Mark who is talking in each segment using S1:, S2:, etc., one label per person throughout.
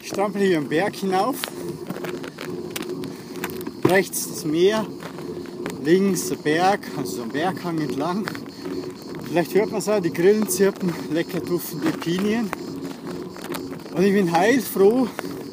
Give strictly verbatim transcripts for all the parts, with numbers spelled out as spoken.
S1: Ich strampel hier einen Berg hinauf. Rechts das Meer, links der Berg, also so ein Berghang entlang. Vielleicht hört man es auch, die Grillen zirpen, lecker duftende Pinien. Und ich bin heilfroh,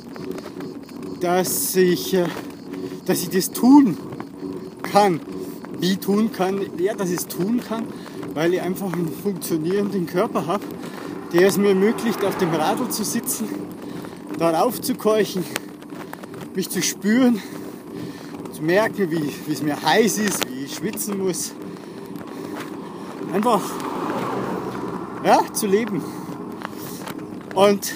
S1: dass ich, dass ich das tun kann. Wie tun kann? Ja, dass ich es tun kann, weil ich einfach einen funktionierenden Körper habe, der es mir ermöglicht, auf dem Radl zu sitzen, darauf zu keuchen, mich zu spüren, zu merken, wie, wie es mir heiß ist, wie ich schwitzen muss. Einfach ja, zu leben. Und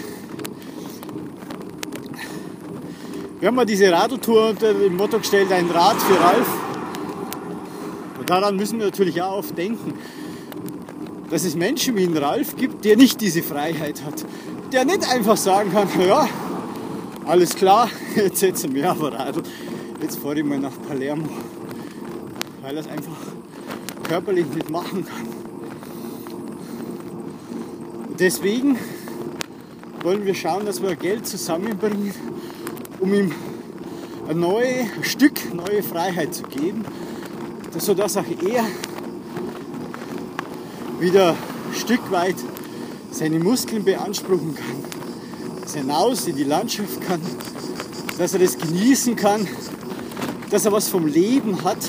S1: wir haben mal diese Radltour unter dem Motto gestellt, ein Rad für Ralf. Und daran müssen wir natürlich auch oft denken, dass es Menschen wie einen Ralf gibt, der nicht diese Freiheit hat. Der nicht einfach sagen kann, ja, alles klar, jetzt setze ich mich auf ein Radl, jetzt fahre ich mal nach Palermo, weil er es einfach körperlich nicht machen kann. Und deswegen wollen wir schauen, dass wir Geld zusammenbringen, um ihm ein, neue, ein Stück neue Freiheit zu geben, sodass auch er wieder ein Stück weit seine Muskeln beanspruchen kann, dass er hinaus in die Landschaft kann, dass er das genießen kann, dass er was vom Leben hat,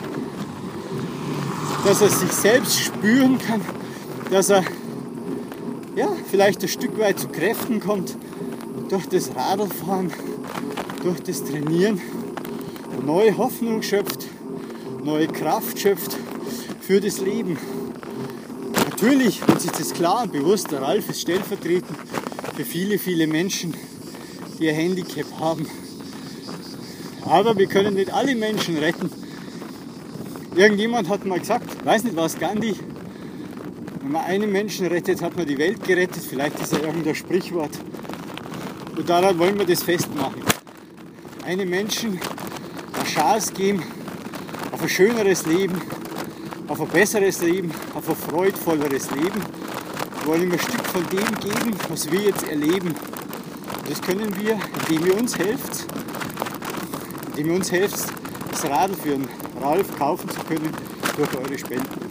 S1: dass er sich selbst spüren kann, dass er ja, vielleicht ein Stück weit zu Kräften kommt durch das Radlfahren, durch das Trainieren, neue Hoffnung schöpft, neue Kraft schöpft für das Leben. Natürlich, uns ist das klar und bewusst, der Ralf ist stellvertretend für viele, viele Menschen, die ein Handicap haben. Aber wir können nicht alle Menschen retten. Irgendjemand hat mal gesagt, weiß nicht was, Gandhi, wenn man einen Menschen rettet, hat man die Welt gerettet. Vielleicht ist ja irgendein Sprichwort. Und daran wollen wir das festmachen. Einem Menschen eine Chance geben auf ein schöneres Leben, auf ein besseres Leben, auf ein freudvolleres Leben. Wir wollen ihm ein Stück von dem geben, was wir jetzt erleben. Und das können wir, indem ihr uns helft, indem ihr uns helft, das Radl für einen Ralf kaufen zu können durch eure Spenden.